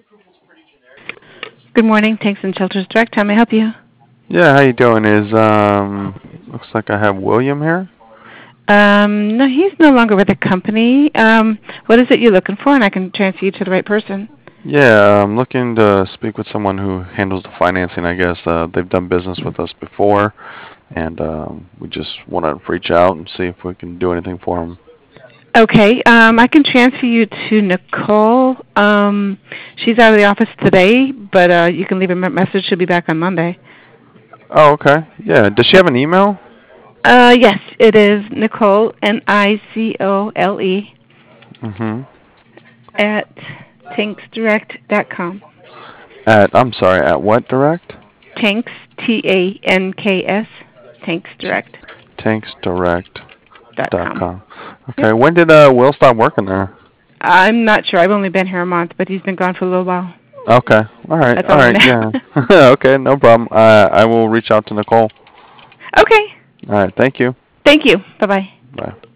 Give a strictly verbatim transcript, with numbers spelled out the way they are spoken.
Good morning. Tanks and Shelters Direct. How may I help you? Yeah, how you doing? Is um looks like I have William here. Um, no, he's no longer with the company. Um, what is it you're looking for? And I can transfer you to the right person. Yeah, I'm looking to speak with someone who handles the financing, I guess. Uh, they've done business with us before, and um, we just want to reach out and see if we can do anything for them. Okay. Um, I can transfer you to Nicole. Um, she's out of the office today, but uh, you can leave a me- message. She'll be back on Monday. Oh, okay. Yeah. Does she have an email? Uh, yes, it is Nicole, N I C O L E, Mm-hmm. at tanks direct dot com. At I'm sorry, at what direct? Tanks, T A N K S, tanks direct tanks direct dot dot com. com. Yep. Okay. When did uh Will stop working there? I'm not sure. I've only been here a month, but he's been gone for a little while. Okay. All right. That's All all I right. know. Yeah. Okay. No problem. Uh, I will reach out to Nicole. Okay. All right. Thank you. Thank you. Bye-bye. Bye.